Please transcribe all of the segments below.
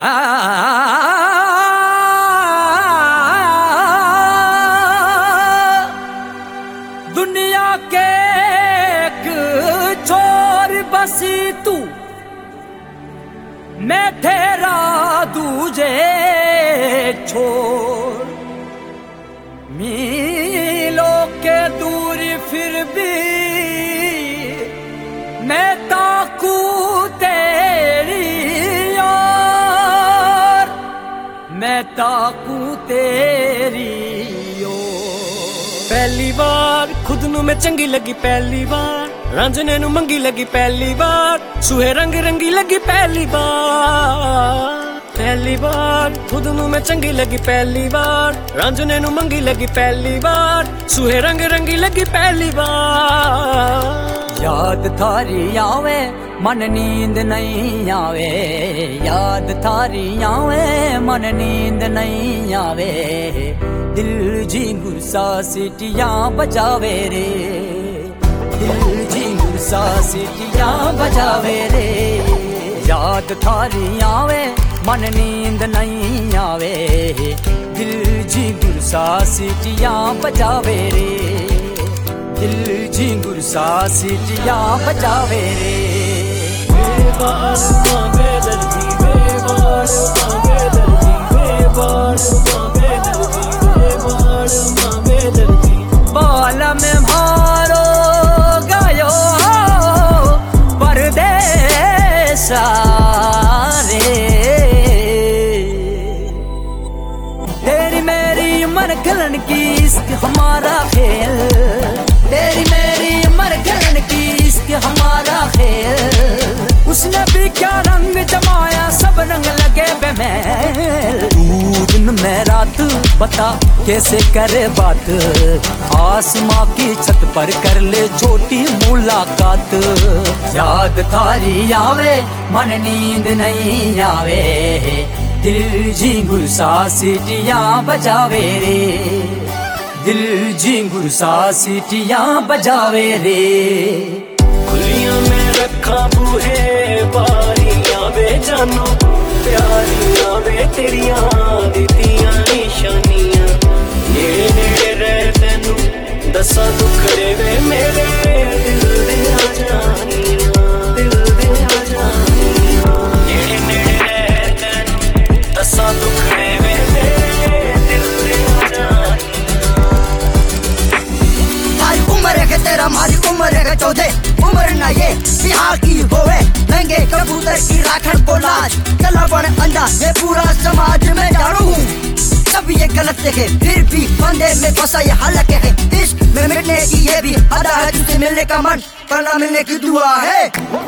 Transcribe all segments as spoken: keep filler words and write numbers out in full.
दुनिया के एक छोर बसी तू, मैं तेरा दूजे छोर। मीलों के दूरी फिर भी मैं ताकू तेरी ओर, मैं ताकू तेरी ओर। पहली बार खुद नू मैं चंगी लगी, पहली बार रांझने नू मंगी लगी, पहली बार सुहे रंग रंगी लगी, पहली बार। पहली बार खुद नू मैं चंगी लगी, पहली बार रांझने नू मंगी लगी, पहली बार सुहे रंग रंगी लगी, पहली बार। याद थारी आवे मन नींद नहीं आवे, याद थारी आवे मन नींद नहीं आवे। दिल जी गुस्सा सीटियां बजावे रे, दिल जी गुस्सा सीटियां बजावे रे। याद थारी आवे मन नींद नहीं आवे, दिल जी गुस्सा सीटियां बजावे रे, दिल जी गुस्सा सीटियां बजावे रे। बेबास बेदर्दी, बेबास बेदर्दी, बेबास बेदर्दी, बेबास बेदर्दी। बाल में मारो गयो परदेसा रे, तेरी मेरी उम्र खलन की इश्क हमारा खेल, तेरी मेरी उम्र खलन की इश्क हमारा खेल। उसने भी क्या रंग जमाया सब रंग लगे बेमेल। तू दिन में रात बता कैसे करे बात, आसमां की छत पर कर ले छोटी मुलाकात। याद थारी आवे मन नींद नहीं आवे, दिल जी गुस्सा सीटियां बजावे रे, दिल जी गुस्सा सीटियां बजावे रे। खुलियां में रखा बूहे बारियां वे जानो, प्यारियां वे तेरियां दितियां निशानियां। नेड़े नेड़े रह तैनू दसा दुखड़े वे मेरे, दिल दे आ जानियां, दिल दे आ जानियां। नेड़े नेड़े रह तैनू दसा दुखड़े वे मेरे, दिल दे आ जानियां। मारी उम्र है तेरा, मारी उम्र है चौदह, उम्र ना ये बिहार की होवे। लंगे कबूतर की राखड़ को लाज, चला बन अंधा ये पूरा समाज में जानू हूँ। सब ये गलत देखे फिर भी बंदे में फंसा ये हालत है। इश्क में मिलने की ये भी अदा है, तुझसे मिलने का मन पर ना मिलने की दुआ है।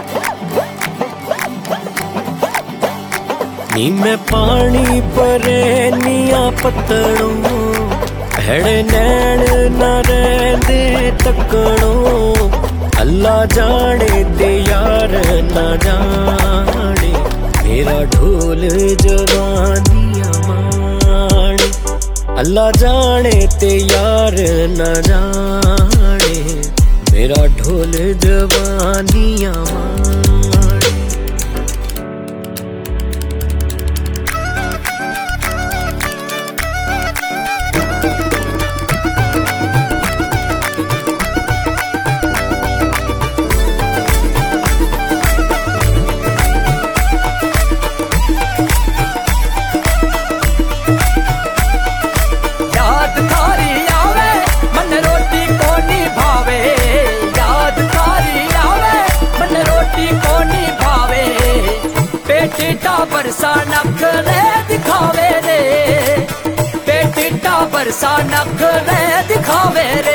नी मैं पानी परे निया पतड़ो, भैड़े नैन न रहंदे तकड़ो। अल्लाह जाने ते यार न जाने, मेरा ढोल जवानियां माने। अल्लाह जाने ते यार न जाने, मेरा ढोल जवानियां माने। पेटिटा बरसा नखरे दिखावे रे, पेटिटा बरसा नखरे दिखावे रे।